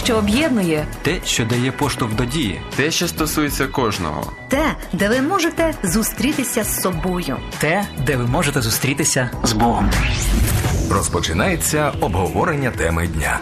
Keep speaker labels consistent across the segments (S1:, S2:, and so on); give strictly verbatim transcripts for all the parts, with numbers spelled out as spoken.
S1: що об'єднує.
S2: Те, що дає поштовх до дії.
S3: Те, що стосується кожного.
S1: Те, де ви можете зустрітися з собою.
S4: Те, де ви можете зустрітися з Богом.
S5: Розпочинається обговорення теми дня.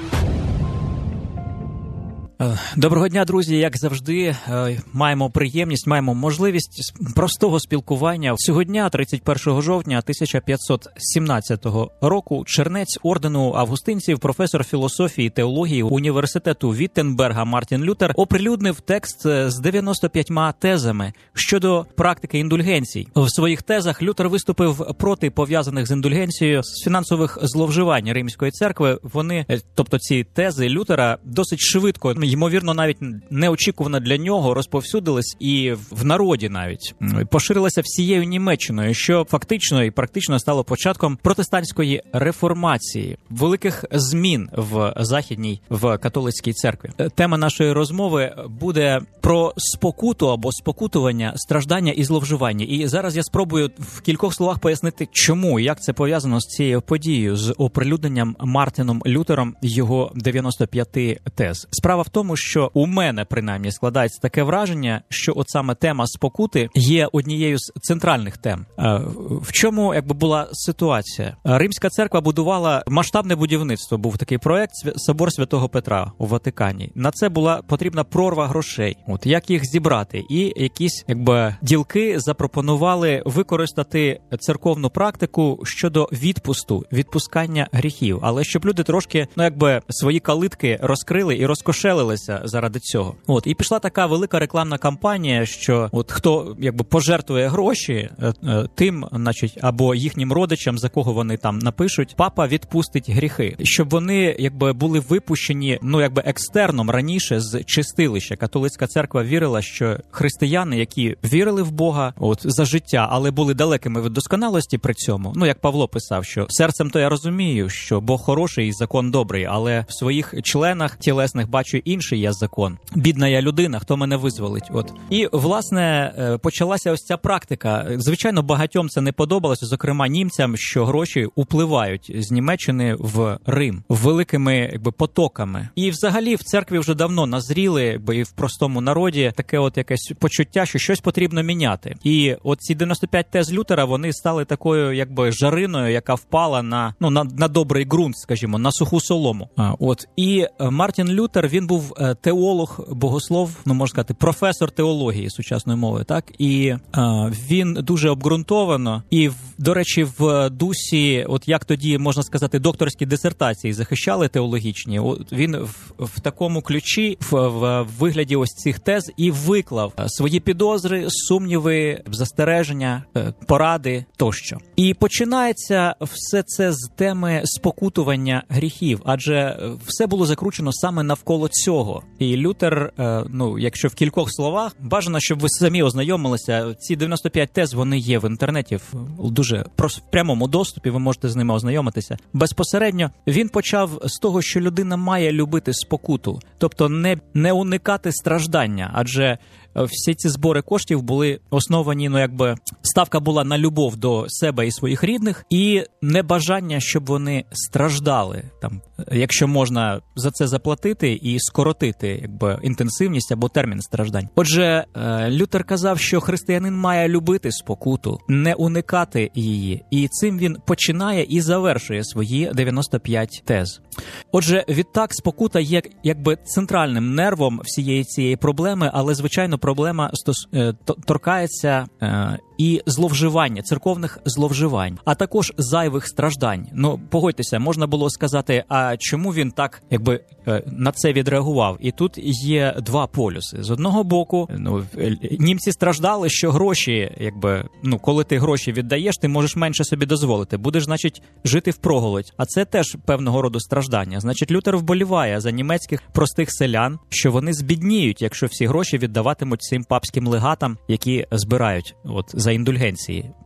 S4: Доброго дня, друзі! Як завжди, маємо приємність, маємо можливість простого спілкування. Цього дня, тридцять першого жовтня тисяча п'ятсот сімнадцятого року, чернець ордену августинців, професор філософії і теології університету Віттенберга Мартін Лютер оприлюднив текст з дев'яноста п'ятьма тезами щодо практики індульгенцій. В своїх тезах Лютер виступив проти пов'язаних з індульгенцією з фінансових зловживань Римської церкви. Вони, тобто ці тези Лютера, досить швидко, ймовірно, навіть неочікувано для нього, розповсюдились і в народі навіть. Поширилася всією Німеччиною, що фактично і практично стало початком протестантської реформації, великих змін в західній, в католицькій церкві. Тема нашої розмови буде про спокуту або спокутування, страждання і зловживання. І зараз я спробую в кількох словах пояснити, чому, як це пов'язано з цією подією, з оприлюдненням Мартіном Лютером його дев'яноста п'яти тез. Справа в тому, що у мене, принаймні, складається таке враження, що от саме тема спокути є однією з центральних тем. В чому, якби, була ситуація? Римська церква будувала масштабне будівництво, був такий проект Собор Святого Петра у Ватикані. На це була потрібна прорва грошей. От як їх зібрати? І якісь, якби, ділки запропонували використати церковну практику щодо відпусту, відпускання гріхів. Але щоб люди трошки, ну, якби, свої калитки розкрили і розкошелилися заради цього. От, і пішла така велика рекламна кампанія, що от хто, якби, пожертвує гроші тим, значить, або їхнім родичам, за кого вони там напишуть, папа відпустить гріхи. Щоб вони, якби, були випущені, ну, якби, екстерном раніше з чистилища. Католицька церква вірила, що християни, які вірили в Бога, от, за життя, але були далекими від досконалості при цьому, ну, як Павло писав, що серцем то я розумію, що Бог хороший і закон добрий, але в своїх членах тілесних бачу інший я закон. Бідна я людина, хто мене визволить? От. І, власне, почалася ось ця практика. Звичайно, багатьом це не подобалося, зокрема німцям, що гроші upливають з Німеччини в Рим великими, якби, потоками. І взагалі в церкві вже давно назріли, бо і в простому народі таке от якесь почуття, що щось потрібно міняти. І от ці дев'яносто п'ять тез Лютера, вони стали такою, якби, жариною, яка впала на, ну, на, на добрий ґрунт, скажімо, на суху солому. А, от. І Мартін Лютер, він був теолог, богослов, ну, можна сказати, професор теології сучасної мови, так? І а, він дуже обґрунтовано і, до речі, в дусі, от як тоді, можна сказати, докторські дисертації захищали теологічні, от він в, в такому ключі, в, в вигляді ось цих тез і виклав свої підозри, сумніви, застереження, поради тощо. І починається все це з теми спокутування гріхів, адже все було закручено саме навколо цього. І Лютер, ну, якщо в кількох словах, бажано, щоб ви самі ознайомилися, ці дев'яносто п'ять тез, вони є в інтернеті, в дуже в прямому доступі, ви можете з ними ознайомитися. Безпосередньо він почав з того, що людина має любити спокуту, тобто не, не уникати страждання, адже всі ці збори коштів були основані, ну, якби, ставка була на любов до себе і своїх рідних, і небажання, щоб вони страждали, там, якщо можна за це заплатити і скоротити, якби, інтенсивність або термін страждань. Отже, Лютер казав, що християнин має любити спокуту, не уникати її, і цим він починає і завершує свої дев'яносто п'ять тез. Отже, відтак спокута є, якби, центральним нервом всієї цієї проблеми, але, звичайно, проблема стос... торкається е... і зловживання, церковних зловживань, а також зайвих страждань. Ну, погодьтеся, можна було сказати, а чому він так, якби, на це відреагував? І тут є два полюси. З одного боку, ну, німці страждали, що гроші, якби, ну, коли ти гроші віддаєш, ти можеш менше собі дозволити, будеш, значить, жити впроголодь. А це теж певного роду страждання. Значить, Лютер вболіває за німецьких простих селян, що вони збідніють, якщо всі гроші віддаватимуть цим папським легатам, які збирають от за індульгенції.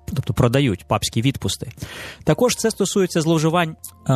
S4: тобто продають папські відпусти. Також це стосується зловживань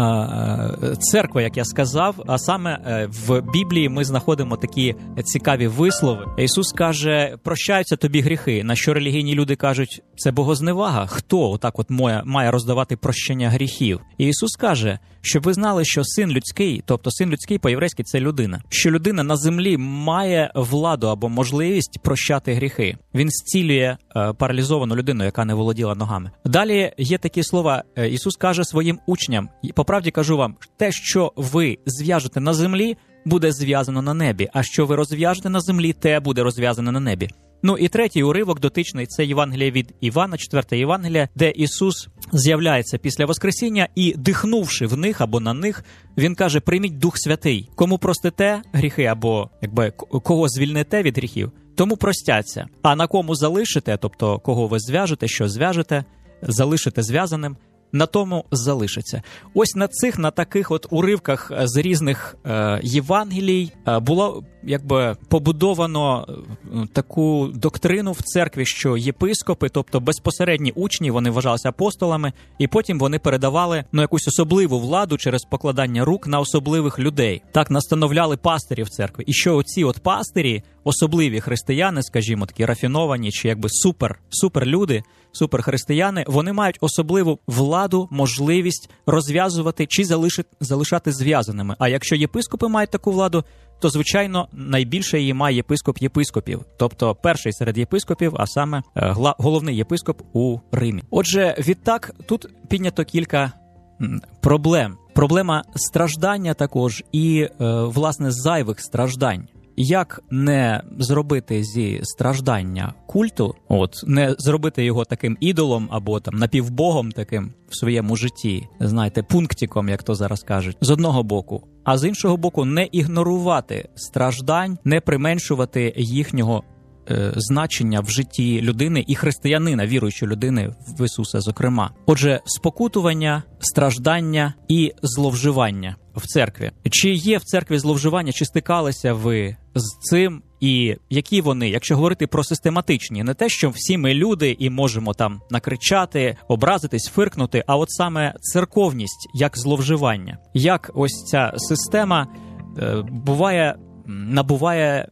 S4: е, церкви, як я сказав, а саме е, в Біблії ми знаходимо такі цікаві вислови. Ісус каже, прощаються тобі гріхи, на що релігійні люди кажуть, це богозневага, хто отак от має, має роздавати прощення гріхів. І Ісус каже, щоб ви знали, що син людський, тобто син людський по-єврейськи це людина, що людина на землі має владу або можливість прощати гріхи. Він зцілює е, паралізовану людину, яка не володіла ногами. Далі є такі слова, Ісус каже своїм учням, по правді кажу вам, те, що ви зв'яжете на землі, буде зв'язано на небі, а що ви розв'яжете на землі, те буде розв'язано на небі. Ну і третій уривок дотичний – це Євангеліє від Івана, четверте Євангеліє, де Ісус з'являється після Воскресіння і, дихнувши в них або на них, Він каже, прийміть Дух Святий. Кому простите гріхи або якби кого звільните від гріхів, тому простяться. А на кому залишите, тобто кого ви зв'яжете, що зв'яжете, залишите зв'язаним, на тому залишиться. Ось на цих, на таких от уривках з різних е, Євангелій е, було якби побудовано е, таку доктрину в церкві, що єпископи, тобто безпосередні учні, вони вважалися апостолами, і потім вони передавали ну, якусь особливу владу через покладання рук на особливих людей. Так настановляли пастирів церкви. І що оці от пастирі, особливі християни, скажімо, такі рафіновані, чи якби супер, супер люди, суперхристияни, вони мають особливу владу, можливість розв'язувати чи залишити, залишати зв'язаними. А якщо єпископи мають таку владу, то, звичайно, найбільше її має єпископ єпископів. Тобто перший серед єпископів, а саме гла, головний єпископ у Римі. Отже, відтак, тут піднято кілька м, проблем. Проблема страждання також і, е, власне, зайвих страждань. Як не зробити зі страждання культу, от не зробити його таким ідолом або там напівбогом таким в своєму житті, знаєте, пунктиком, як то зараз кажуть, з одного боку, а з іншого боку не ігнорувати страждань, не применшувати їхнього е, значення в житті людини і християнина, віруючої людини в Ісуса, зокрема. Отже, спокутування, страждання і зловживання в церкві. Чи є в церкві зловживання, чи стикалися ви з цим, і які вони, якщо говорити про систематичні, не те, що всі ми люди і можемо там накричати, образитись, фиркнути, а от саме церковність як зловживання. Як ось ця система е, буває, набуває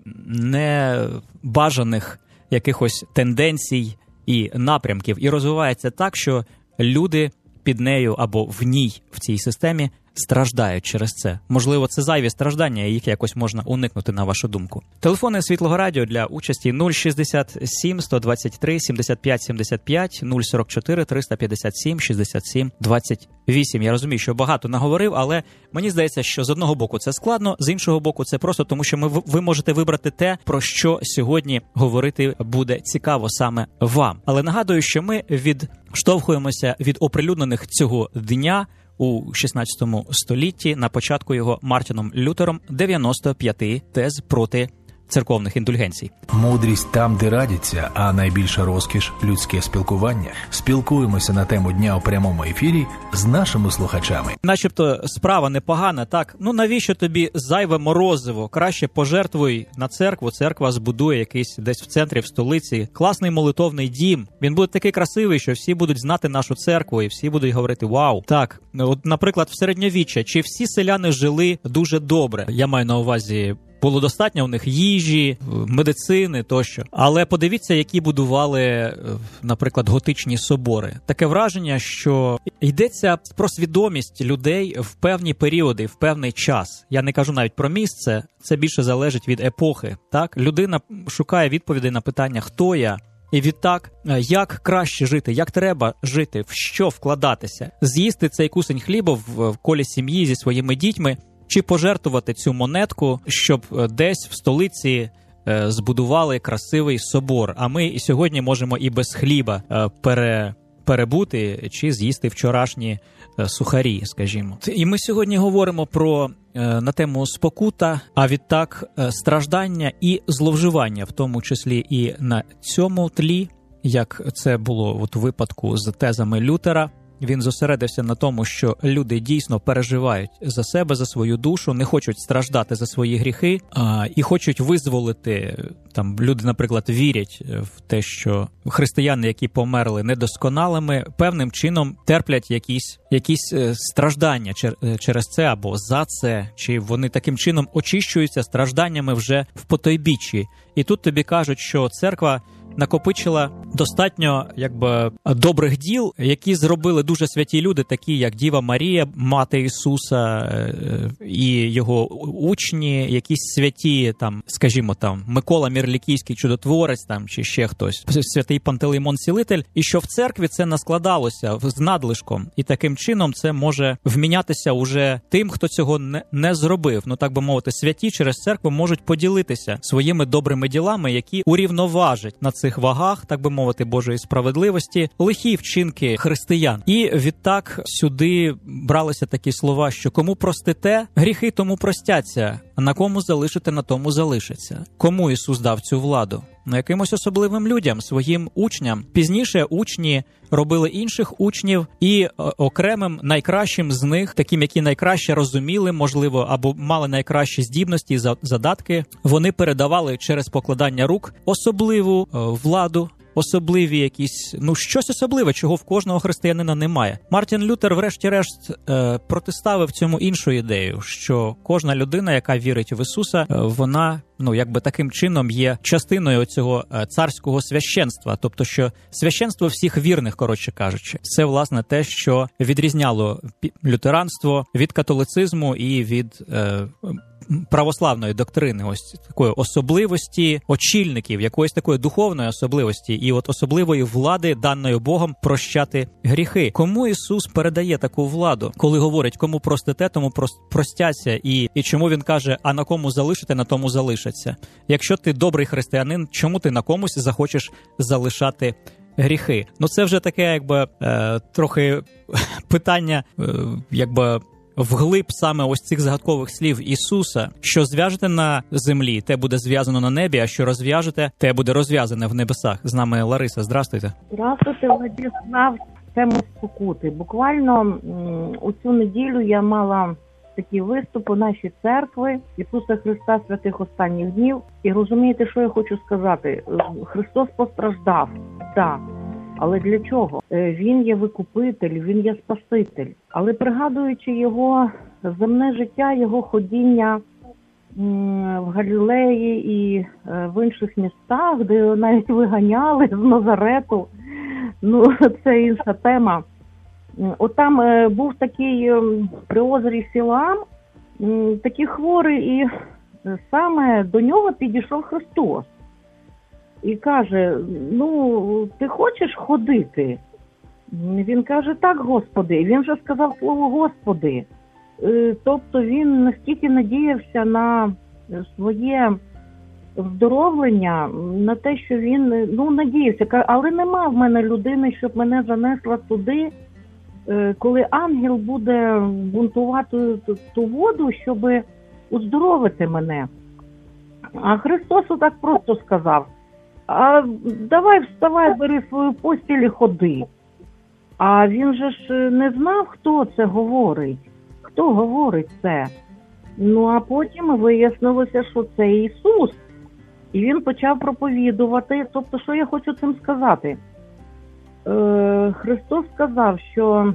S4: небажаних якихось тенденцій і напрямків, і розвивається так, що люди під нею або в ній, в цій системі, страждають через це. Можливо, це зайві страждання, і їх якось можна уникнути, на вашу думку. Телефони Світлого Радіо для участі нуль шістдесят сім сто двадцять три сімдесят п'ять сімдесят п'ять, нуль сорок чотири триста п'ятдесят сім шістдесят сім двадцять вісім. Я розумію, що багато наговорив, але мені здається, що з одного боку це складно, з іншого боку це просто тому, що ми, ви можете вибрати те, про що сьогодні говорити буде цікаво саме вам. Але нагадую, що ми відштовхуємося від оприлюднених цього дня у шістнадцятому столітті, на початку його Мартіном Лютером, дев'яносто п'ять тез проти церковних індульгенцій.
S6: Мудрість там, де радяться, а найбільша розкіш – людське спілкування. Спілкуємося на тему дня у прямому ефірі з нашими слухачами.
S4: Начебто справа непогана, так? Ну навіщо тобі зайве морозиво? Краще пожертвуй на церкву, церква збудує якийсь десь в центрі, в столиці. Класний молитовний дім. Він буде такий красивий, що всі будуть знати нашу церкву і всі будуть говорити «Вау!». Так, от, наприклад, в середньовіччя, чи всі селяни жили дуже добре? Я маю на увазі, було достатньо у них їжі, медицини тощо. Але подивіться, які будували, наприклад, готичні собори. Таке враження, що йдеться про свідомість людей в певні періоди, в певний час. Я не кажу навіть про місце, це більше залежить від епохи. Так? Людина шукає відповідей на питання «Хто я?». І відтак, як краще жити, як треба жити, в що вкладатися, з'їсти цей кусень хліба в колі сім'ї зі своїми дітьми, чи пожертвувати цю монетку, щоб десь в столиці е, збудували красивий собор. А ми і сьогодні можемо і без хліба е, пере, перебути, чи з'їсти вчорашні е, сухарі, скажімо. І ми сьогодні говоримо про е, на тему спокута, а відтак е, страждання і зловживання, в тому числі і на цьому тлі, як це було от у випадку з тезами Лютера, він зосередився на тому, що люди дійсно переживають за себе, за свою душу, не хочуть страждати за свої гріхи а, і хочуть визволити. Там люди, наприклад, вірять в те, що християни, які померли недосконалими, певним чином терплять якісь, якісь страждання через це або за це, чи вони таким чином очищуються стражданнями вже в потойбіччі. І тут тобі кажуть, що церква накопичила достатньо якби добрих діл, які зробили дуже святі люди, такі як Діва Марія, мати Ісуса, і його учні, якісь святі, там, скажімо, там Микола Мірлікійський чудотворець, там чи ще хтось, святий Пантелеймон Цілитель, і що в церкві це наскладалося з надлишком, і таким чином це може вмінятися уже тим, хто цього не, не зробив. Ну так би мовити, святі через церкву можуть поділитися своїми добрими ділами, які урівноважать на цих вагах, так би мовити, Божої справедливості, лихі вчинки християн. І відтак сюди бралися такі слова, що кому простите, гріхи тому простяться, а на кому залишите, на тому залишаться. Кому Ісус дав цю владу? Ну, якимось особливим людям, своїм учням. Пізніше учні робили інших учнів, і окремим найкращим з них, таким, які найкраще розуміли, можливо, або мали найкращі здібності і задатки, вони передавали через покладання рук особливу владу, особливі якісь, ну, щось особливе, чого в кожного християнина немає. Мартін Лютер, врешті-решт, е, протиставив цьому іншу ідею, що кожна людина, яка вірить в Ісуса, е, вона, ну, якби таким чином є частиною цього е, царського священства. Тобто, що священство всіх вірних, коротше кажучи. Це, власне, те, що відрізняло лютеранство від католицизму і від е, православної доктрини, ось такої особливості очільників, якоїсь такої духовної особливості і от особливої влади, даної Богом, прощати гріхи. Кому Ісус передає таку владу? Коли говорить, кому простите, тому простяться, і, і чому він каже, а на кому залишите, на тому залишаться. Якщо ти добрий християнин, чому ти на комусь захочеш залишати гріхи? Ну це вже таке, якби, е, трохи питання, е, якби, вглиб саме ось цих загадкових слів Ісуса, що зв'яжете на землі, те буде зв'язано на небі, а що розв'яжете, те буде розв'язане в небесах. З нами Лариса, здрастуйте.
S7: Здравствуйте, Владислав. Тема спокути. Буквально у цю неділю я мала такий виступ у нашій церкви Ісуса Христа святих останніх днів. І розумієте, що я хочу сказати? Христос постраждав, так. Але для чого? Він є викупитель, він є спаситель. Але пригадуючи його земне життя, його ходіння в Галілеї і в інших містах, де навіть виганяли з Назарету, ну це інша тема. От там був такий при озері Сілам, такий хворий, і саме до нього підійшов Христос. І каже, ну, ти хочеш ходити? Він каже, так, Господи. Він вже сказав слово Господи. Тобто він настільки надіявся на своє вздоровлення, на те, що він, ну, надіявся. Але нема в мене людини, щоб мене занесла туди, коли ангел буде бунтувати ту воду, щоб оздоровити мене. А Христос отак просто сказав, а давай вставай, бери свою постіль і ходи. А він же ж не знав, хто це говорить, хто говорить це. Ну, а потім вияснилося, що це Ісус. І він почав проповідувати. Тобто, що я хочу цим сказати? Е, Христос сказав, що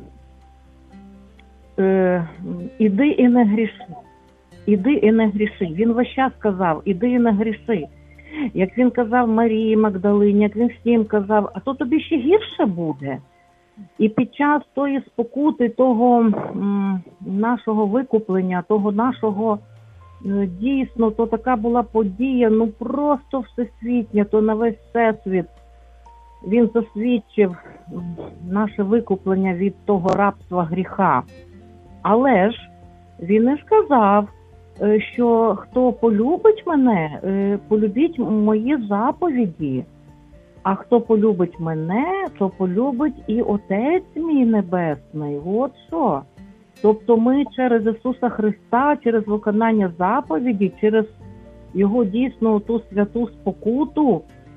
S7: е, іди і не гріши. Іди і не гріши. Він весь час сказав, іди і не гріши. Як він казав Марії Магдалині, як він всім казав, а то тобі ще гірше буде. І під час тої спокути, того м, нашого викуплення, того нашого м, дійсно, то така була подія, ну просто всесвітня, то на весь всесвіт. Він засвідчив наше викуплення від того рабства гріха. Але ж він не сказав, що хто полюбить мене, полюбіть мої заповіді, а хто полюбить мене, то полюбить і Отець мій Небесний. От що. Тобто ми через Ісуса Христа, через виконання заповіді, через Його дійсно ту святу спокуту,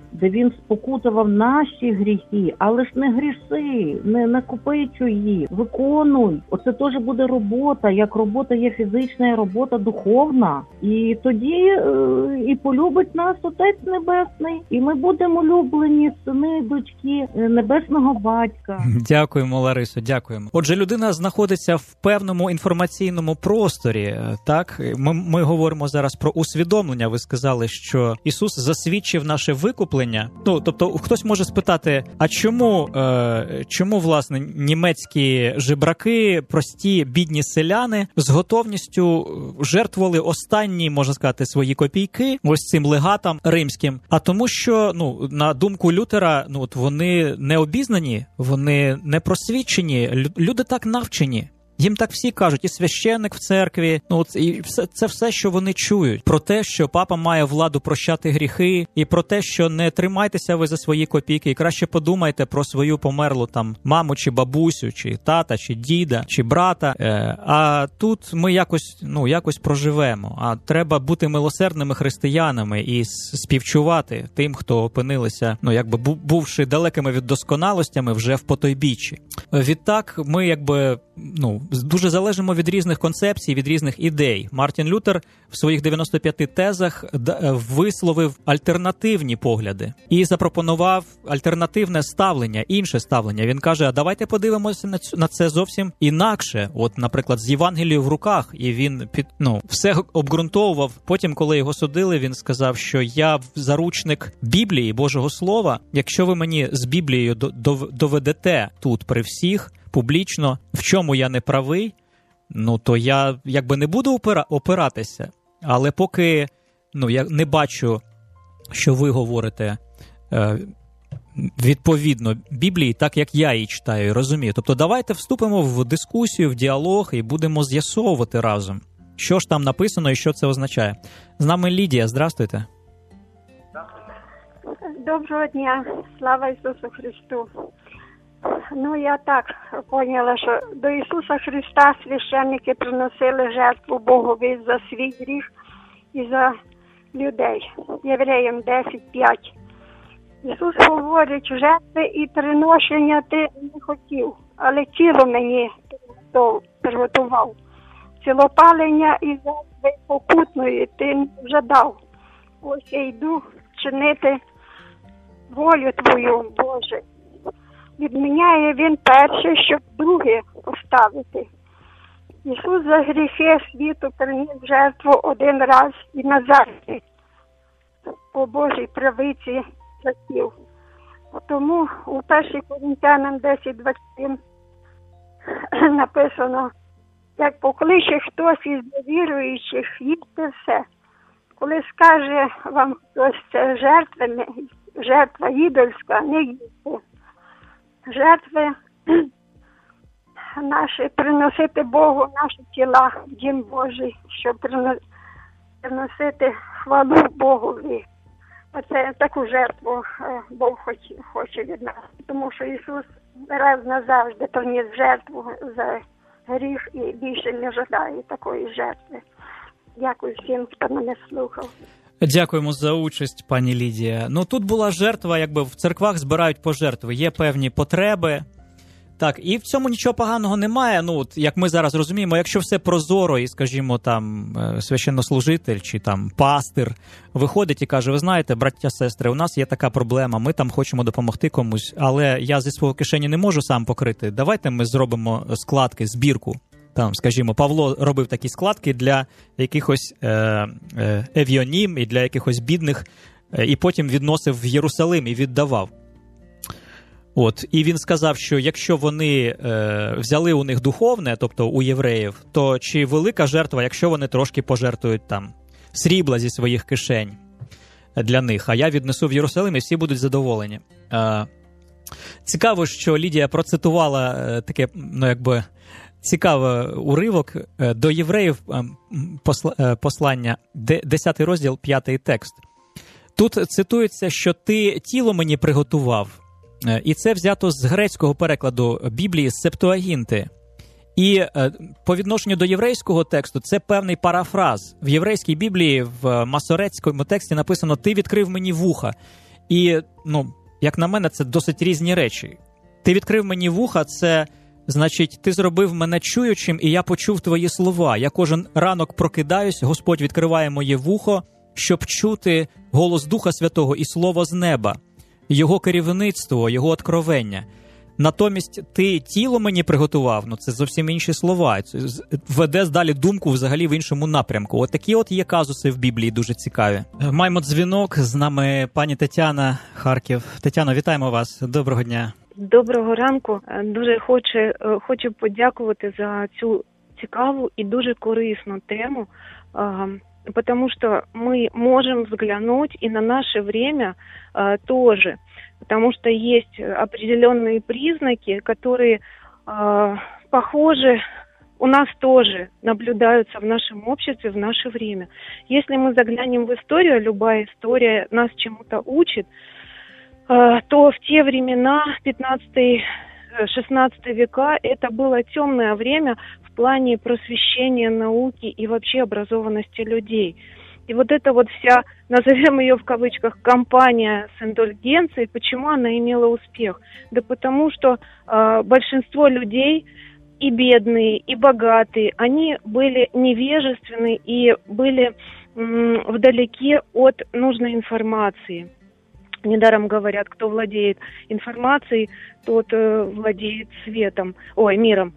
S7: де він спокутував наші гріхи, але ж не гріши, не накопичуй їх, виконуй. Оце теж буде робота, як робота є фізична, і робота духовна. І тоді е, і полюбить нас Отець Небесний, і ми будемо улюблені сини, дочки Небесного Батька.
S4: Дякуємо, Ларисо, дякуємо. Отже, людина знаходиться в певному інформаційному просторі, так? Ми, ми говоримо зараз про усвідомлення. Ви сказали, що Ісус засвідчив наше викуплення. Ну, тобто, хтось може спитати, а чому, е, чому, власне, німецькі жебраки, прості, бідні селяни з готовністю жертвували останні, можна сказати, свої копійки ось цим легатам римським? А тому, що, ну, на думку Лютера, ну, от вони не обізнані, вони не просвічені, люди так навчені. Їм так всі кажуть, і священник в церкві, ну от, і все, це все, що вони чують. Про те, що папа має владу прощати гріхи, і про те, що не тримайтеся ви за свої копійки, і краще подумайте про свою померлу там маму, чи бабусю, чи тата, чи діда, чи брата. Е, а тут ми якось, ну, якось проживемо. А треба бути милосердними християнами і співчувати тим, хто опинилися, ну, якби бувши далекими від досконалостями вже в потойбіччі. Відтак ми, якби, ну, дуже залежимо від різних концепцій, від різних ідей. Мартін Лютер в своїх дев'яноста п'яти тезах висловив альтернативні погляди і запропонував альтернативне ставлення, інше ставлення. Він каже, а давайте подивимося на, цю, на це зовсім інакше. От, наприклад, з Євангелією в руках, і він під, ну, все обґрунтовував. Потім, коли його судили, він сказав, що я заручник Біблії, Божого Слова. Якщо ви мені з Біблією доведете тут при всіх, публічно, в чому я не правий, ну, то я, якби, не буду опира- опиратися. Але поки, ну, я не бачу, що ви говорите е, відповідно Біблії, так, як я її читаю і розумію. Тобто давайте вступимо в дискусію, в діалог і будемо з'ясовувати разом, що ж там написано і що це означає. З нами Лідія, здрастуйте.
S8: Доброго дня, слава Ісусу Христу. Ну, я так поняла, що до Ісуса Христа священники приносили жертву Богові за свій гріх і за людей. Євреям десять п'ять. Ісус говорить, жертви і приношення ти не хотів, але тіло мені то приготував. Цілопалення і жертви попутної ти не вже дав. Ось я йду чинити волю Твою, Боже. Відміняє він перше, щоб друге поставити. Ісус за гріхи світу приніс жертву один раз і назавжди по Божій правиці часів. Тому у першому Коринтянам десять двадцять написано, як покличе хтось із віруючих, їсти все. Коли скаже вам хтось, це жертва, жертва ідольська, не їсти. Жертви наші, приносити Богу наші тіла в Дім Божий, щоб приносити хвалу Богові. Оце таку жертву Бог хоче, хоче від нас. Тому що Ісус раз назавжди приніс жертву за гріх і більше не жадає такої жертви. Дякую всім, хто мене слухав.
S4: Дякуємо за участь, пані Лідія. Ну, тут була жертва, якби в церквах збирають пожертви, є певні потреби. Так, і в цьому нічого поганого немає. Ну, от, як ми зараз розуміємо, якщо все прозоро і, скажімо, там, священнослужитель чи там пастир виходить і каже, ви знаєте, браття, сестри, у нас є така проблема, ми там хочемо допомогти комусь, але я зі свого кишені не можу сам покрити. Давайте ми зробимо складки, збірку. Там, скажімо, Павло робив такі складки для якихось е, е, евіонім і для якихось бідних, е, і потім відносив в Єрусалим і віддавав. От, і він сказав, що якщо вони е, взяли у них духовне, тобто у євреїв, то чи велика жертва, якщо вони трошки пожертвують там срібла зі своїх кишень для них, а я віднесу в Єрусалим і всі будуть задоволені. Е, цікаво, що Лідія процитувала е, таке, ну, якби, цікавий уривок до євреїв, послання, десятий розділ, п'ятий текст. Тут цитується, що ти тіло мені приготував. І це взято з грецького перекладу Біблії, з Септуагінти. І по відношенню до єврейського тексту це певний парафраз. В єврейській Біблії, в масорецькому тексті написано «ти відкрив мені вуха». І, ну, як на мене, це досить різні речі. Ти відкрив мені вуха, це, значить, ти зробив мене чуючим, і я почув твої слова. Я кожен ранок прокидаюсь, Господь відкриває моє вухо, щоб чути голос Духа Святого і слово з неба, Його керівництво, Його откровення. Натомість ти тіло мені приготував, ну це зовсім інші слова, це веде далі думку взагалі в іншому напрямку. От такі от є казуси в Біблії дуже цікаві. Маємо дзвінок, з нами пані Тетяна, Харків. Тетяно, вітаємо вас, доброго дня.
S9: Доброго ранку. Дуже хочу, хочу подякувати за цю цікаву і дуже корисну тему, потому что мы можем взглянуть и на наше время э, тоже, потому что есть определенные признаки, которые э, похожи, у нас тоже наблюдаются в нашем обществе в наше время. Если мы заглянем в историю, любая история нас чему-то учит, э, то в те времена, пятнадцатый-шестнадцатый века, это было темное время в плане просвещения науки и вообще образованности людей. И вот эта вот вся, назовем ее в кавычках, кампания с индульгенцией, почему она имела успех? Да потому что э, большинство людей, и бедные, и богатые, они были невежественны и были м, вдалеке от нужной информации. Недаром говорят, кто владеет информацией, тот э, владеет светом, ой, миром.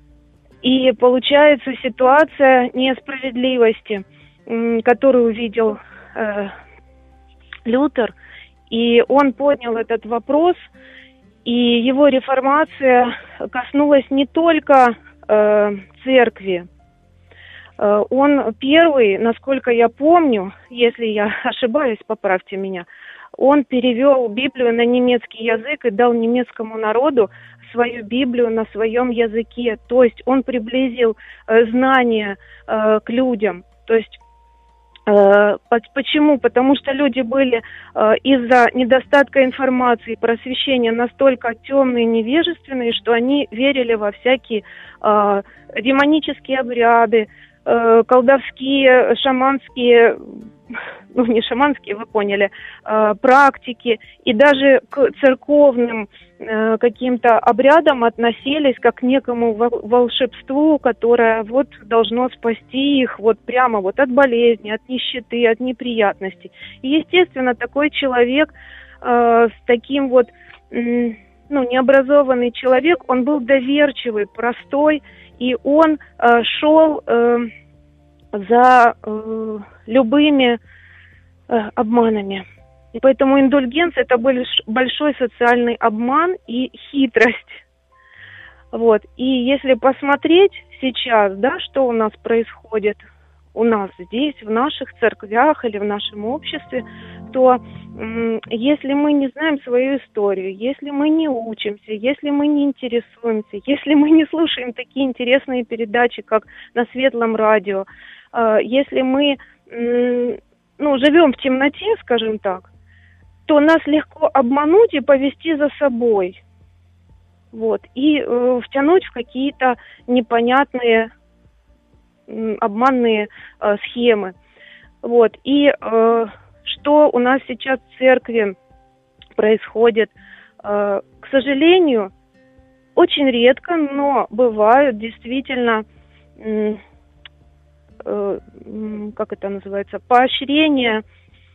S9: И получается ситуация несправедливости, которую увидел э, Лютер, и он поднял этот вопрос, и его реформация коснулась не только э, церкви. Э, он первый, насколько я помню, если я ошибаюсь, поправьте меня, он перевел Библию на немецкий язык и дал немецкому народу свою Библию на своем языке. То есть он приблизил э, знания э, к людям. То есть э, почему? Потому что люди были э, из-за недостатка информации, просвещения настолько темные и невежественные, что они верили во всякие э, демонические обряды, э, колдовские, шаманские, ну не шаманские, вы поняли, э, практики, и даже к церковным э, каким-то обрядам относились как к некому волшебству, которое вот должно спасти их вот прямо вот от болезни, от нищеты, от неприятностей. И, естественно, такой человек э, с таким вот, э, ну, необразованный человек, он был доверчивый, простой, и он э, шел э, за э, любыми э, обманами. И поэтому индульгенция – это большой социальный обман и хитрость. Вот. И если посмотреть сейчас, да, что у нас происходит у нас здесь, в наших церквях или в нашем обществе, то м- если мы не знаем свою историю, если мы не учимся, если мы не интересуемся, если мы не слушаем такие интересные передачи, как на Светлом радио, э- если мы м- ну, живем в темноте, скажем так, то нас легко обмануть и повести за собой. Вот, и э, втянуть в какие-то непонятные э, обманные э, схемы. Вот, и э, что у нас сейчас в церкви происходит? Э, к сожалению, очень редко, но бывают действительно, э, э, как это называется, поощрения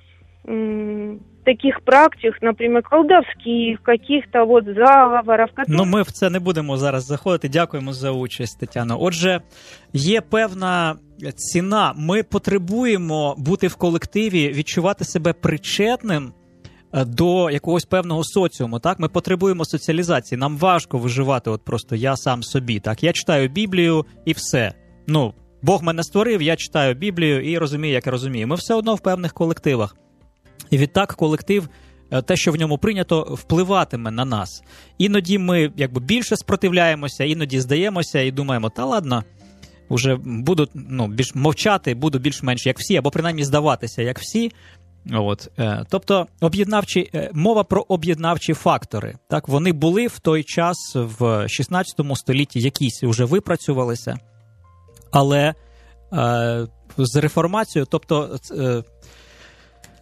S9: э, таких практик, наприклад, колдовських, каких-то вот заговорів.
S4: Ну, ми в це не будемо зараз заходити. Дякуємо за участь, Тетяно. Отже, є певна ціна. Ми потребуємо бути в колективі, відчувати себе причетним до якогось певного соціуму, так? Ми потребуємо соціалізації. Нам важко виживати от просто я сам собі, так? Я читаю Біблію і все. Ну, Бог мене створив, я читаю Біблію і розумію, як я розумію. Ми все одно в певних колективах. І відтак колектив, те, що в ньому прийнято, впливатиме на нас. Іноді ми якби більше спротивляємося, іноді здаємося і думаємо, та ладно, вже буду ну, більш мовчати, буду більш-менш як всі, або принаймні здаватися як всі. От. Тобто об'єднавчі, мова про об'єднавчі фактори. Так, вони були в той час в шістнадцятому столітті, якісь вже випрацювалися, але е, з реформацією, тобто... Е,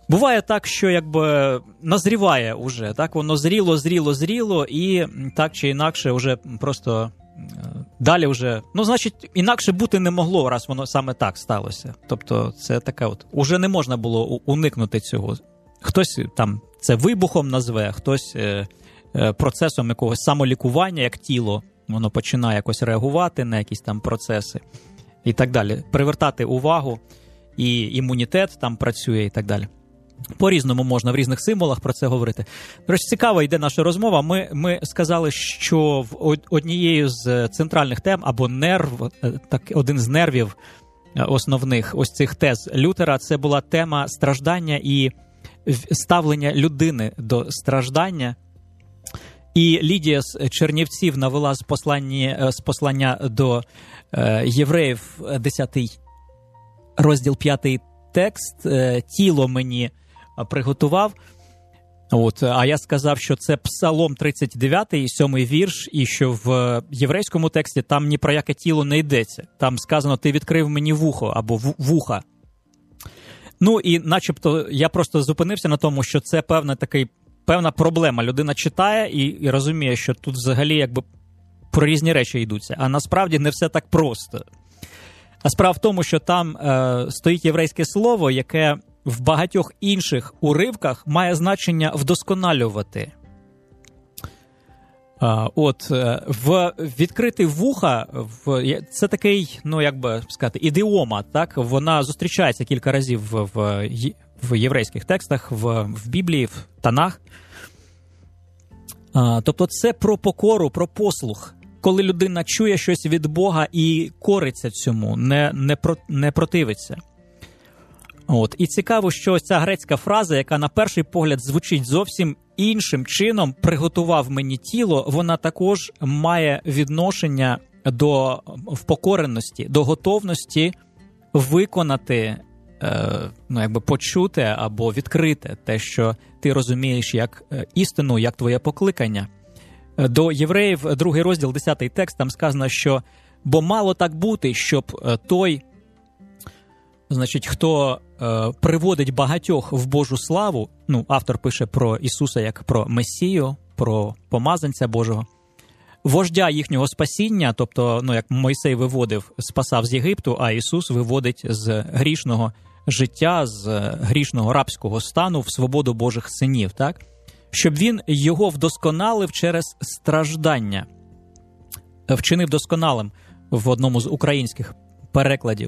S4: Буває так, що якби назріває уже, так, воно зріло, зріло, зріло, і так чи інакше вже просто далі вже, ну, значить, інакше бути не могло, раз воно саме так сталося. Тобто це таке от, уже не можна було уникнути цього. Хтось там це вибухом назве, хтось е, е, процесом якогось самолікування, як тіло, воно починає якось реагувати на якісь там процеси і так далі. Привертати увагу, і імунітет там працює і так далі. По-різному можна в різних символах про це говорити. До речі, цікава йде наша розмова. Ми, ми сказали, що в однією з центральних тем, або нерв, так, один з нервів основних ось цих тез Лютера, це була тема страждання і ставлення людини до страждання. І Лідія з Чернівців навела з послання, з послання до е, євреїв, десятий розділ, п'ятий текст, е, тіло мені приготував. От, а я сказав, що це Псалом тридцять дев'ятий, сьомий вірш, і що в єврейському тексті там ні про яке тіло не йдеться. Там сказано, ти відкрив мені вухо, або вуха. Ну і начебто я просто зупинився на тому, що це певна такий, певна проблема. Людина читає і, і розуміє, що тут взагалі якби про різні речі йдуться. А насправді не все так просто. А справа в тому, що там е, стоїть єврейське слово, яке в багатьох інших уривках має значення вдосконалювати. А, от, в відкрити вуха, в, це такий, ну, як би сказати, ідіома, так? Вона зустрічається кілька разів в, в, в єврейських текстах, в, в Біблії, в Танах. А, тобто це про покору, про послух. Коли людина чує щось від Бога і кориться цьому, не, не, про, не противиться. От. І цікаво, що ця грецька фраза, яка на перший погляд звучить зовсім іншим чином, приготував мені тіло, вона також має відношення до впокореності, до готовності виконати, е, ну, якби почути або відкрити те, що ти розумієш як істину, як твоє покликання. До євреїв, другий розділ, десятий текст, там сказано, що бо мало так бути, щоб той, значить, хто е, приводить багатьох в Божу славу, ну, автор пише про Ісуса як про Месію, про помазанця Божого, вождя їхнього спасіння, тобто, ну, як Мойсей виводив, спасав з Єгипту, а Ісус виводить з грішного життя, з грішного рабського стану в свободу Божих синів, так? Щоб він його вдосконалив через страждання, вчинив досконалим в одному з українських перекладів.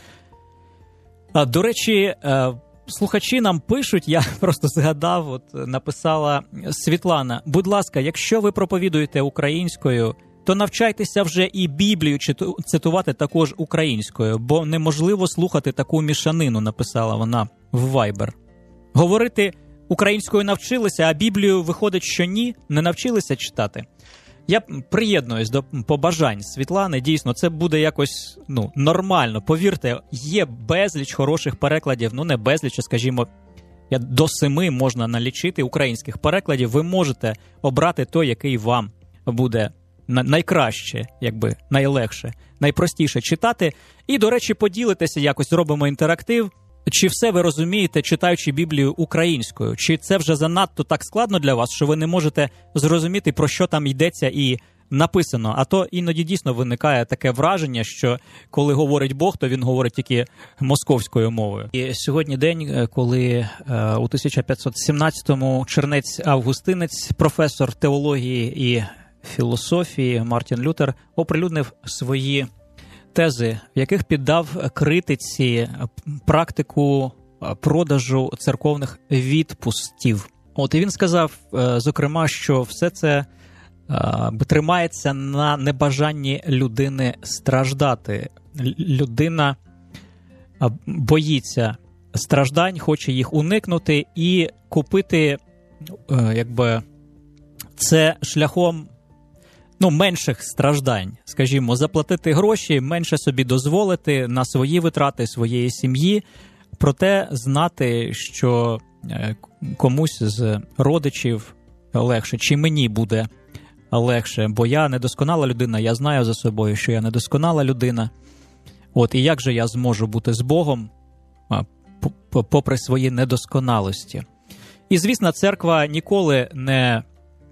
S4: До речі, слухачі нам пишуть, я просто згадав, от написала Світлана, будь ласка, якщо ви проповідуєте українською, то навчайтеся вже і Біблію цитувати також українською, бо неможливо слухати таку мішанину, написала вона в Viber. Говорити українською навчилися, а Біблію виходить, що ні, не навчилися читати. Я приєднуюсь до побажань Світлани, дійсно, це буде якось, ну, нормально. Повірте, є безліч хороших перекладів, ну не безліч, а, скажімо, до семи можна налічити українських перекладів. Ви можете обрати той, який вам буде найкраще, якби найлегше, найпростіше читати. І, до речі, поділитеся якось, зробимо інтерактив. Чи все ви розумієте, читаючи Біблію українською? Чи це вже занадто так складно для вас, що ви не можете зрозуміти, про що там йдеться і написано? А то іноді дійсно виникає таке враження, що коли говорить Бог, то він говорить тільки московською мовою. І сьогодні день, коли у тисяча п'ятсот сімнадцятому чернець Августинець, професор теології і філософії Мартін Лютер оприлюднив свої тези, в яких піддав критиці практику продажу церковних відпустів. От і він сказав, зокрема, що все це тримається на небажанні людини страждати. Людина боїться страждань, хоче їх уникнути і купити, якби, це шляхом, ну, менших страждань, скажімо, заплатити гроші, менше собі дозволити на свої витрати своєї сім'ї, проте знати, що комусь з родичів легше, чи мені буде легше, бо я недосконала людина, я знаю за собою, що я недосконала людина. От, і як же я зможу бути з Богом, попри свої недосконалості. І, звісно, церква ніколи не,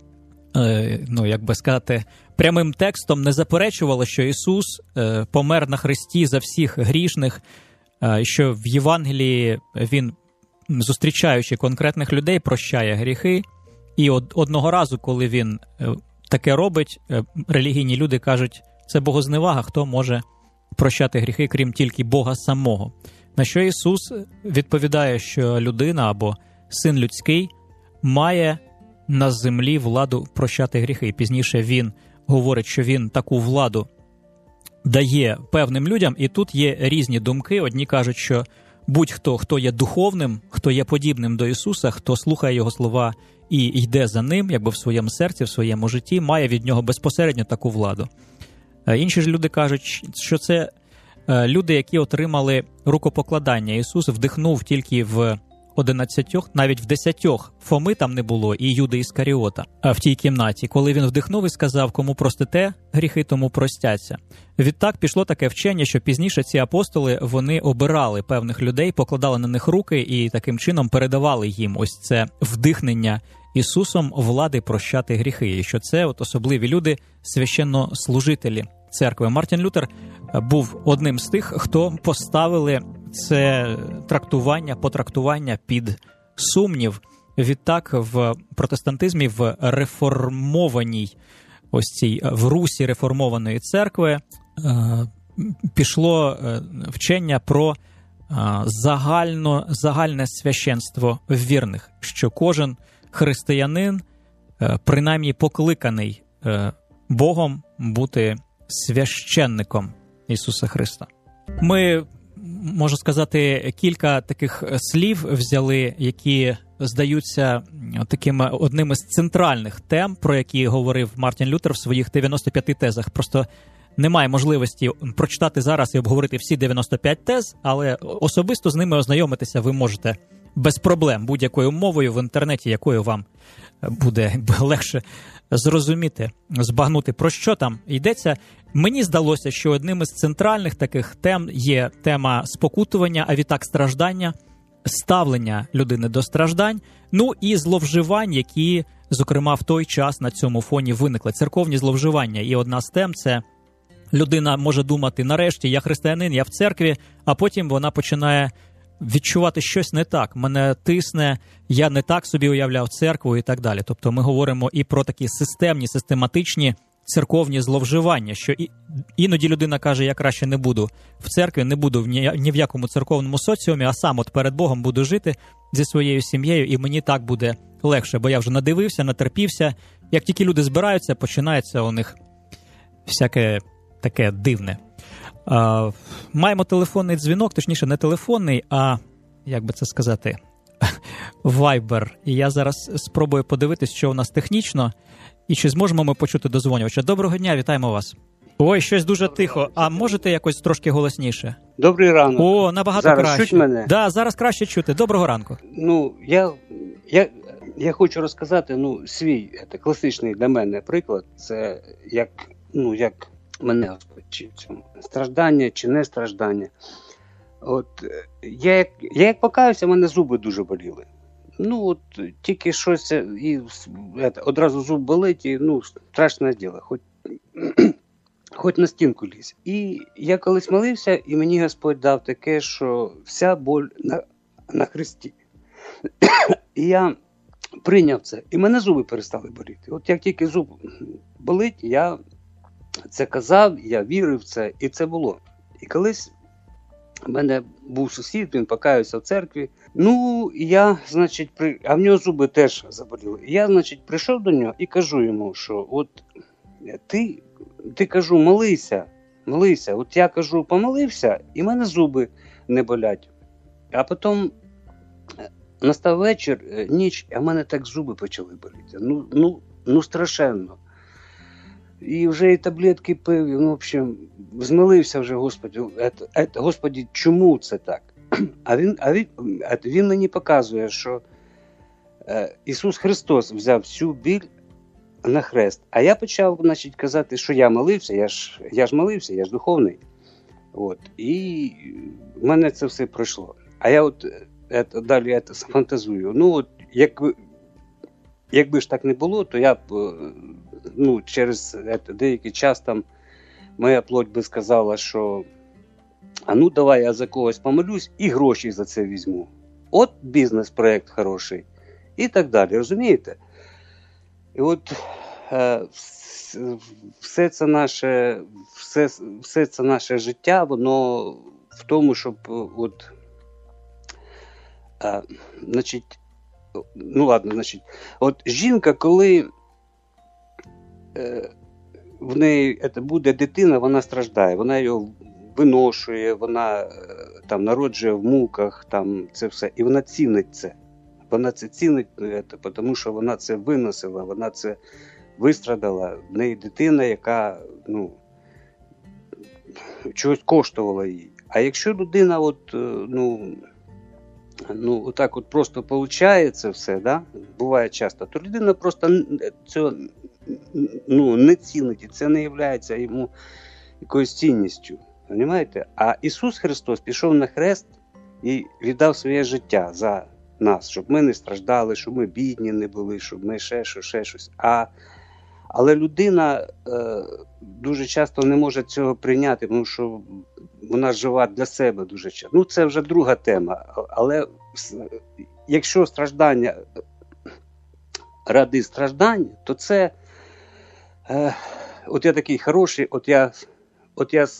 S4: ну, як би сказати, прямим текстом не заперечувала, що Ісус помер на хресті за всіх грішних, що в Євангелії Він, зустрічаючи конкретних людей, прощає гріхи. І одного разу, коли Він таке робить, релігійні люди кажуть, це богозневага, хто може прощати гріхи, крім тільки Бога самого. На що Ісус відповідає, що людина або Син людський має на землі владу прощати гріхи. І пізніше Він говорить, що Він таку владу дає певним людям, і тут є різні думки. Одні кажуть, що будь-хто, хто є духовним, хто є подібним до Ісуса, хто слухає Його слова і йде за Ним, якби в своєму серці, в своєму житті, має від Нього безпосередньо таку владу. Інші ж люди кажуть, що це люди, які отримали рукопокладання. Ісус вдихнув тільки в одинадцятьох, навіть в десятьох. Фоми там не було, і Юди Іскаріота в тій кімнаті. Коли він вдихнув і сказав, кому простите гріхи, тому простяться. Відтак пішло таке вчення, що пізніше ці апостоли, вони обирали певних людей, покладали на них руки і таким чином передавали їм ось це вдихнення Ісусом влади прощати гріхи. І що це от особливі люди, священнослужителі церкви. Мартін Лютер був одним з тих, хто поставили це трактування, потрактування під сумнів. Відтак в протестантизмі, в реформованій, ось цій, в русі реформованої церкви пішло вчення про загально, загальне священство вірних, що кожен християнин принаймні покликаний Богом бути священником Ісуса Христа. Ми, можу сказати, кілька таких слів взяли, які здаються такими одними з центральних тем, про які говорив Мартін Лютер в своїх дев'яноста п'яти тезах. Просто немає можливості прочитати зараз і обговорити всі дев'яносто п'ять тез, але особисто з ними ознайомитися ви можете без проблем, будь-якою мовою в інтернеті, якою вам буде легше зрозуміти, збагнути, про що там йдеться. Мені здалося, що одним із центральних таких тем є тема спокутування, а відтак страждання, ставлення людини до страждань, ну і зловживань, які, зокрема, в той час на цьому фоні виникли. Церковні зловживання. І одна з тем – це людина може думати, нарешті, я християнин, я в церкві, а потім вона починає відчувати щось не так, мене тисне, я не так собі уявляв церкву і так далі. Тобто ми говоримо і про такі системні, систематичні церковні зловживання, що і, іноді людина каже, я краще не буду в церкві, не буду в ні, ні в якому церковному соціумі, а сам от перед Богом буду жити зі своєю сім'єю, і мені так буде легше, бо я вже надивився, натерпівся. Як тільки люди збираються, починається у них всяке таке дивне. А, маємо телефонний дзвінок, точніше не телефонний, а, як би це сказати, Viber. І я зараз спробую подивитись, що у нас технічно, і чи зможемо ми почути дозвонювача. Доброго дня, вітаємо вас. Ой, щось дуже тихо. А можете якось трошки голосніше?
S10: Добрий ранок.
S4: О, набагато
S10: зараз
S4: краще.
S10: Чуть мене?
S4: Да, зараз краще чути. Доброго ранку.
S10: Ну, я, я, я хочу розказати, ну, свій це, класичний для мене приклад. Це як, ну, як мене Господь вчив цьому. Страждання чи не страждання. От, я, як, я як покаюся, в мене зуби дуже боліли. Ну, от, тільки щось, і это, одразу зуб болить, і, ну, страшне діло, хоч, хоч на стінку лізь. І я колись молився, і мені Господь дав таке, що вся боль на, на хресті. І я прийняв це, і мене зуби перестали боліти. От як тільки зуб болить, я це казав, я вірив в це, і це було. І колись у мене був сусід, він покаявся в церкві. Ну, я, значить, при... а в нього зуби теж заболіли. Я, значить, прийшов до нього і кажу йому, що от ти, ти кажу, молися, молися. От я кажу, помолився, і в мене зуби не болять. А потім настав вечір, ніч, а в мене так зуби почали боліти. Ну, ну, ну страшенно. І вже і таблетки пив, і, ну, в общем, змолився вже, Господи, это, это, Господи, чому це так? А він, а він, він мені показує, що е, Ісус Христос взяв всю біль на хрест. А я почав, значить, казати, що я молився, я ж, я ж молився, я ж духовний. От. І в мене це все пройшло. А я от это, далі это, фантазую. Ну, от, якби, якби ж так не було, то я б ну, через это, деякий час там моя плоть би сказала, що а ну давай я за когось помолюсь і гроші за це візьму. От бізнес-проект хороший. І так далі, розумієте? І от е, все це наше, все, все це наше життя, воно в тому, щоб от, е, значить, ну ладно, значить, от жінка, коли е, в неї це буде дитина, вона страждає, вона його виношує, вона там народжує в муках, там це все, і вона цінить це. Вона це цінить, тому що вона це виносила, вона це вистрадала. В неї дитина, яка, ну, чогось коштувала їй. А якщо людина от, ну, ну, отак от просто получає це все, да? Буває часто, то людина просто цього, ну, не цінить, і це не є йому якоюсь цінністю. Понимаєте? А Ісус Христос пішов на хрест і віддав своє життя за нас, щоб ми не страждали, щоб ми бідні не були, щоб ми ще щось, ще щось. А, але людина е, дуже часто не може цього прийняти, тому що вона жива для себе дуже часто. Ну, це вже друга тема. Але якщо страждання ради страждання, то це е, от я такий хороший, от я От я,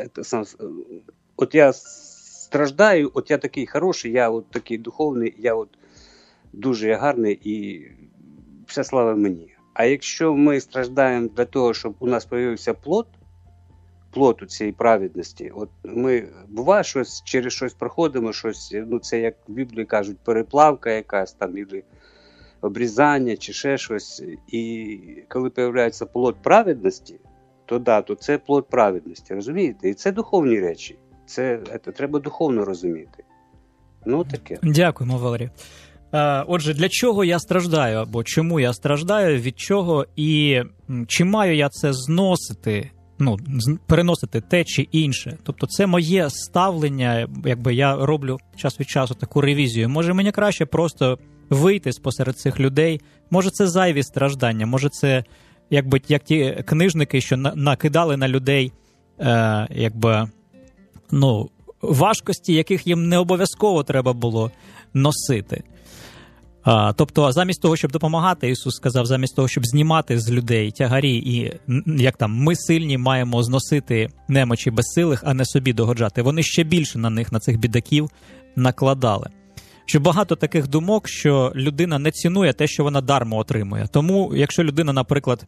S10: от я страждаю, от я такий хороший, я от такий духовний, я от дуже гарний і вся слава мені. А якщо ми страждаємо для того, щоб у нас з'явився плод, плод у цієї праведності, от ми, буває, щось, через щось проходимо, щось, ну це як в Біблії кажуть, переплавка якась там, або обрізання, чи ще щось, і коли з'являється плод праведності, то да, то це плод праведності, розумієте? І це духовні речі. Це, це треба духовно розуміти. Ну, таке.
S4: Дякуємо, Валерій. Отже, для чого я страждаю, або чому я страждаю, від чого, і чи маю я це зносити, ну, переносити те чи інше. Тобто це моє ставлення, якби я роблю час від часу таку ревізію. Може мені краще просто вийти спосеред цих людей, може це зайві страждання, може це якби як ті книжники, що на, накидали на людей е, якби, ну, важкості, яких їм не обов'язково треба було носити. А, тобто, замість того, щоб допомагати, Ісус сказав, замість того, щоб знімати з людей тягарі і, як там, ми сильні маємо зносити немочі безсилих, а не собі догоджати. Вони ще більше на них, на цих бідаків, накладали. Що багато таких думок, що людина не цінує те, що вона дармо отримує. Тому, якщо людина, наприклад,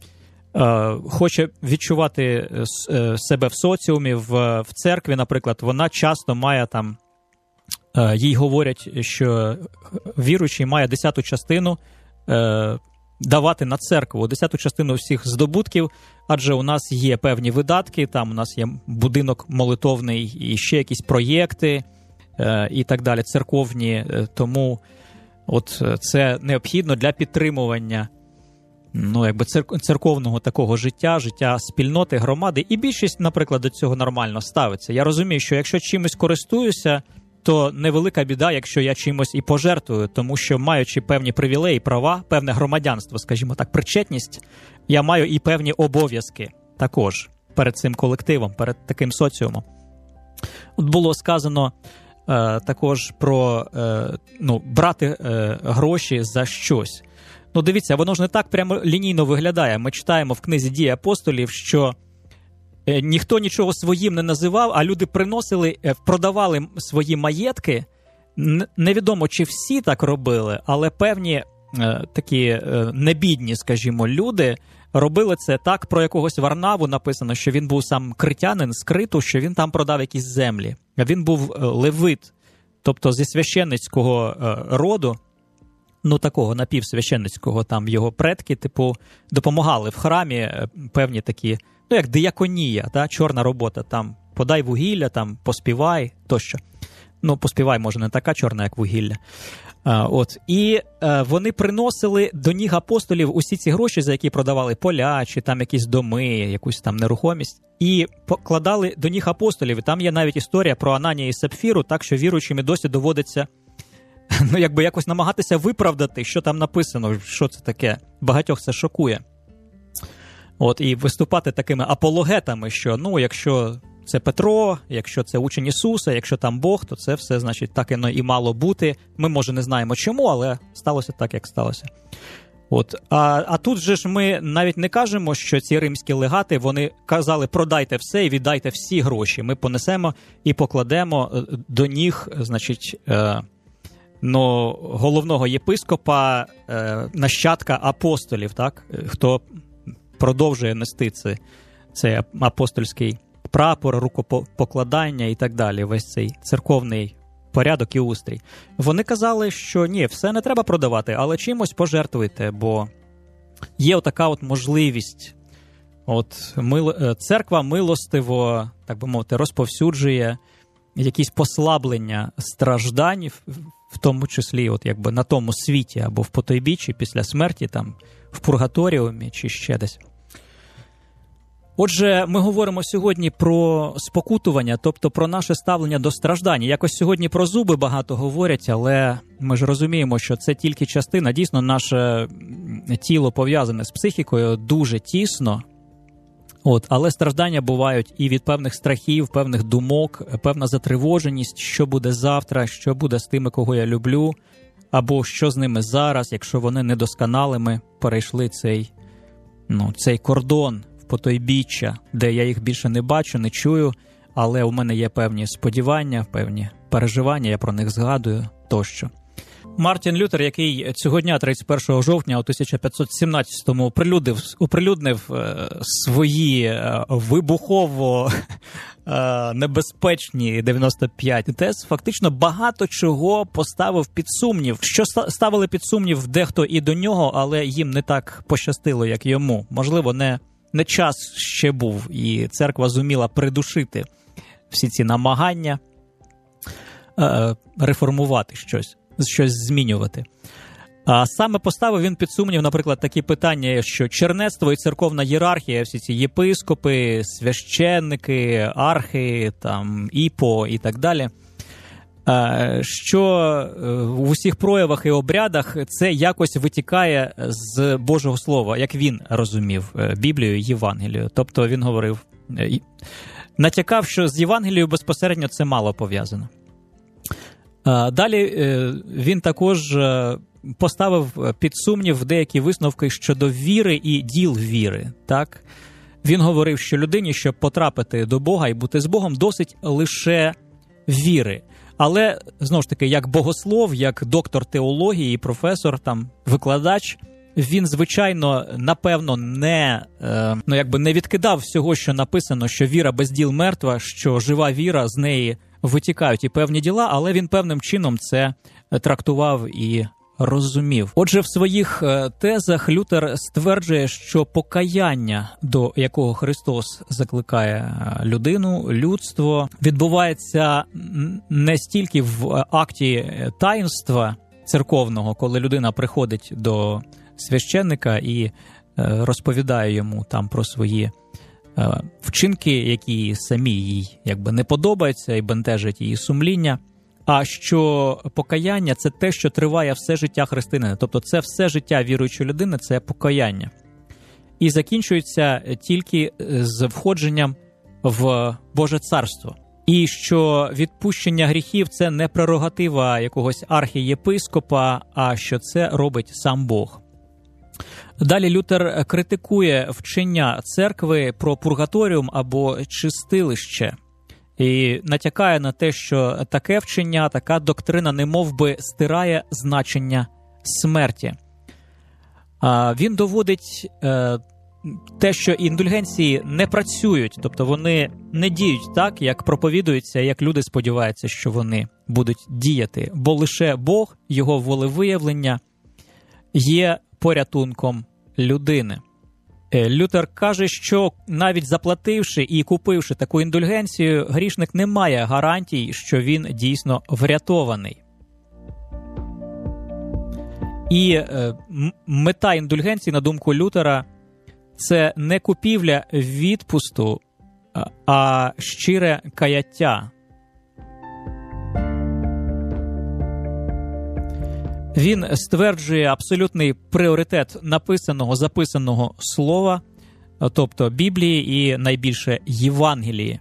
S4: хоче відчувати себе в соціумі, в, в церкві, наприклад, вона часто має там, їй говорять, що віруючий має десяту частину давати на церкву, десяту частину всіх здобутків, адже у нас є певні видатки, там у нас є будинок молитовний і ще якісь проєкти і так далі, церковні, тому от це необхідно для підтримування, ну, якби церковного такого життя, життя спільноти, громади, і більшість, наприклад, до цього нормально ставиться. Я розумію, що якщо чимось користуюся, то невелика біда, якщо я чимось і пожертвую, тому що, маючи певні привілеї, права, певне громадянство, скажімо так, причетність, я маю і певні обов'язки також перед цим колективом, перед таким соціумом. От було сказано е, також про е, ну, брати е, гроші за щось. Ну, дивіться, воно ж не так прямо лінійно виглядає. Ми читаємо в книзі «Дії апостолів», що е, ніхто нічого своїм не називав, а люди приносили, е, продавали свої маєтки. Н- невідомо, чи всі так робили, але певні е, такі е, небідні, скажімо, люди робили це так. Про якогось Варнаву написано, що він був сам критянин з Криту, що він там продав якісь землі. Він був левит, тобто зі священницького е, роду, ну, такого напівсвященницького, там його предки, типу, допомагали в храмі певні такі, ну, як дияконія, та, чорна робота, там, подай вугілля, там, поспівай, тощо. Ну, поспівай, може, не така чорна, як вугілля. А, от. І а, вони приносили до ніг апостолів усі ці гроші, за які продавали поля, чи там якісь доми, якусь там нерухомість, і покладали до ніг апостолів. І там є навіть історія про Ананія і Сапфіру, так що віруючим і досі доводиться ну, якби якось намагатися виправдати, що там написано, що це таке. Багатьох це шокує. От, і виступати такими апологетами, що, ну, якщо це Петро, якщо це учень Ісуса, якщо там Бог, то це все, значить, так і мало бути. Ми, може, не знаємо чому, але сталося так, як сталося. От. А, а тут же ж ми навіть не кажемо, що ці римські легати, вони казали, продайте все і віддайте всі гроші. Ми понесемо і покладемо до ніг, значить, е, ну, головного єпископа, е, нащадка апостолів, так? Хто продовжує нести це, цей апостольський прапор, рукопокладання і так далі, весь цей церковний порядок і устрій. Вони казали, що ні, все не треба продавати, але чимось пожертвуйте, бо є отака от можливість. От мил... Церква милостиво, так би мовити, розповсюджує якісь послаблення страждань, в тому числі от якби на тому світі, або в потойбіччі після смерті, там, в пургаторіумі чи ще десь. Отже, ми говоримо сьогодні про спокутування, тобто про наше ставлення до страждань. Якось сьогодні про зуби багато говорять, але ми ж розуміємо, що це тільки частина. Дійсно, наше тіло пов'язане з психікою дуже тісно. От, але страждання бувають і від певних страхів, певних думок, певна затривоженість, що буде завтра, що буде з тими, кого я люблю, або що з ними зараз, якщо вони недосконалими перейшли цей, ну, цей кордон потойбіччя, де я їх більше не бачу, не чую, але у мене є певні сподівання, певні переживання, я про них згадую, тощо. Мартін Лютер, який цього дня, тридцять першого жовтня тисяча п'ятсот сімнадцятого оприлюднив, оприлюднив е, свої е, вибухово е, небезпечні дев'яносто п'ять тез, фактично багато чого поставив під сумнів. Що ставили під сумнів дехто і до нього, але їм не так пощастило, як йому. Можливо, не Не час ще був, і церква зуміла придушити всі ці намагання е, реформувати щось, щось змінювати. А саме поставив він під сумнів, наприклад, такі питання, що чернецтво і церковна ієрархія, всі ці єпископи, священники, архи, там, іпо і так далі, що в усіх проявах і обрядах це якось витікає з Божого Слова, як він розумів Біблію і Євангелію. Тобто він говорив, натякав, що з Євангелією безпосередньо це мало пов'язано. Далі він також поставив під сумнів деякі висновки щодо віри і діл віри. Так? Він говорив, що людині, щоб потрапити до Бога і бути з Богом, досить лише віри. Але, знову ж таки, як богослов, як доктор теології, професор, там, викладач, він, звичайно, напевно, не, е, ну, якби не відкидав всього, що написано, що віра без діл мертва, що жива віра, з неї витікають і певні діла, але він певним чином це трактував і розумів. Отже, в своїх тезах Лютер стверджує, що покаяння, до якого Христос закликає людину, людство, відбувається не стільки в акті таїнства церковного, коли людина приходить до священника і розповідає йому там про свої вчинки, які самі їй якби не подобаються і бентежать її сумління, а що покаяння – це те, що триває все життя християнина. Тобто це все життя віруючої людини – це покаяння. І закінчується тільки з входженням в Боже Царство. І що відпущення гріхів – це не прерогатива якогось архієпископа, а що це робить сам Бог. Далі Лютер критикує вчення церкви про пургаторіум або чистилище. І натякає на те, що таке вчення, така доктрина немов би стирає значення смерті. Він доводить те, що індульгенції не працюють, тобто вони не діють так, як проповідуються, як люди сподіваються, що вони будуть діяти. Бо лише Бог, його волевиявлення є порятунком людини. Лютер каже, що навіть заплативши і купивши таку індульгенцію, грішник не має гарантій, що він дійсно врятований. І е, мета індульгенції, на думку Лютера, це не купівля відпусту, а щире каяття. Він стверджує абсолютний пріоритет написаного, записаного слова, тобто Біблії і найбільше Євангелії.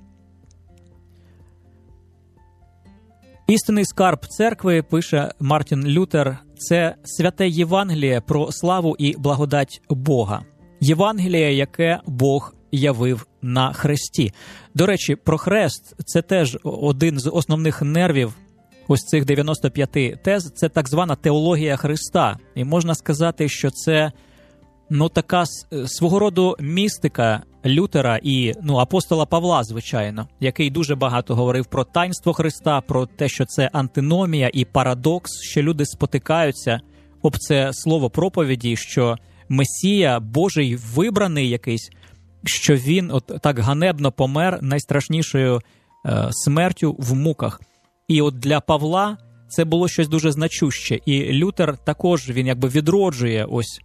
S4: Істинний скарб церкви, пише Мартін Лютер, це святе Євангеліє про славу і благодать Бога. Євангеліє, яке Бог явив на хресті. До речі, про хрест – це теж один з основних нервів ось цих дев'яносто п'ять тез. Це так звана теологія Христа. І можна сказати, що це ну, така свого роду містика Лютера і ну, апостола Павла, звичайно, який дуже багато говорив про таїнство Христа, про те, що це антиномія і парадокс, що люди спотикаються об це слово проповіді, що Месія, Божий вибраний якийсь, що він от так ганебно помер найстрашнішою е, смертю в муках. І от для Павла це було щось дуже значуще. І Лютер також, він якби відроджує ось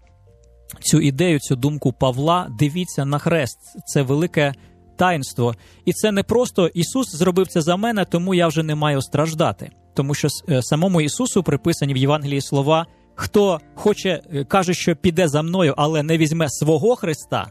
S4: цю ідею, цю думку Павла. Дивіться на хрест, це велике таїнство. І це не просто Ісус зробив це за мене, тому я вже не маю страждати. Тому що самому Ісусу приписані в Євангелії слова: хто хоче, каже, що піде за мною, але не візьме свого хреста,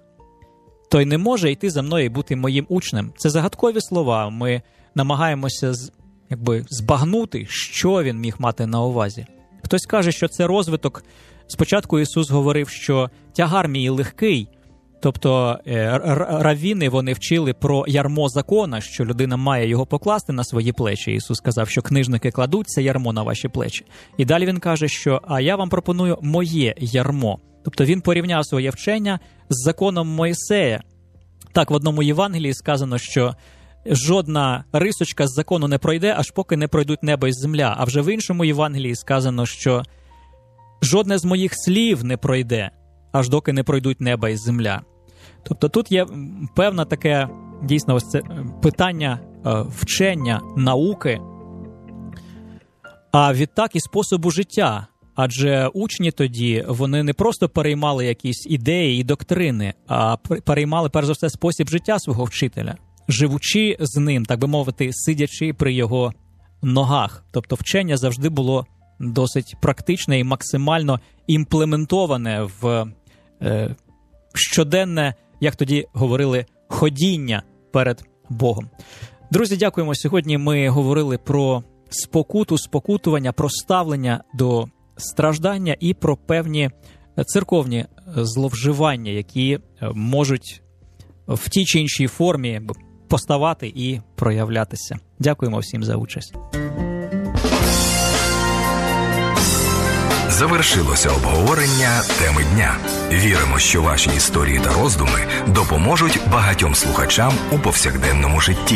S4: той не може йти за мною і бути моїм учнем. Це загадкові слова. Ми намагаємося якби збагнути, що він міг мати на увазі. Хтось каже, що це розвиток. Спочатку Ісус говорив, що тягар мій легкий, тобто раввіни, вони вчили про ярмо закона, що людина має його покласти на свої плечі. Ісус сказав, що книжники кладуть це ярмо на ваші плечі. І далі він каже, що а я вам пропоную моє ярмо. Тобто він порівняв своє вчення з законом Мойсея. Так, в одному Євангелії сказано, що жодна рисочка з закону не пройде, аж поки не пройдуть небо і земля. А вже в іншому Євангелії сказано, що жодне з моїх слів не пройде, аж доки не пройдуть небо і земля. Тобто тут є певне таке, дійсно, ось це питання е, вчення, науки, а відтак і способу життя. Адже учні тоді, вони не просто переймали якісь ідеї і доктрини, а переймали, перш за все, спосіб життя свого вчителя, живучи з ним, так би мовити, сидячи при його ногах. Тобто вчення завжди було досить практичне і максимально імплементоване в е, щоденне, як тоді говорили, ходіння перед Богом. Друзі, дякуємо. Сьогодні ми говорили про спокуту, спокутування, про ставлення до страждання і про певні церковні зловживання, які можуть в тій чи іншій формі поставати і проявлятися. Дякуємо всім за участь.
S5: Завершилося обговорення теми дня. Віримо, що ваші історії та роздуми допоможуть багатьом слухачам у повсякденному житті.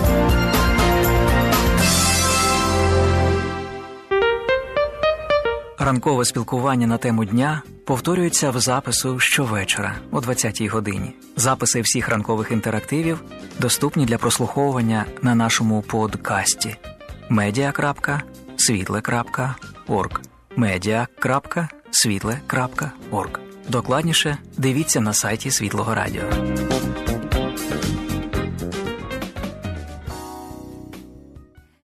S2: Ранкове спілкування на тему дня повторюється в запису щовечора о двадцятій годині. Записи всіх ранкових інтерактивів доступні для прослуховування на нашому подкасті медіа крапка світле крапка орг. медіа крапка світле крапка орг. Докладніше дивіться на сайті Світлого Радіо.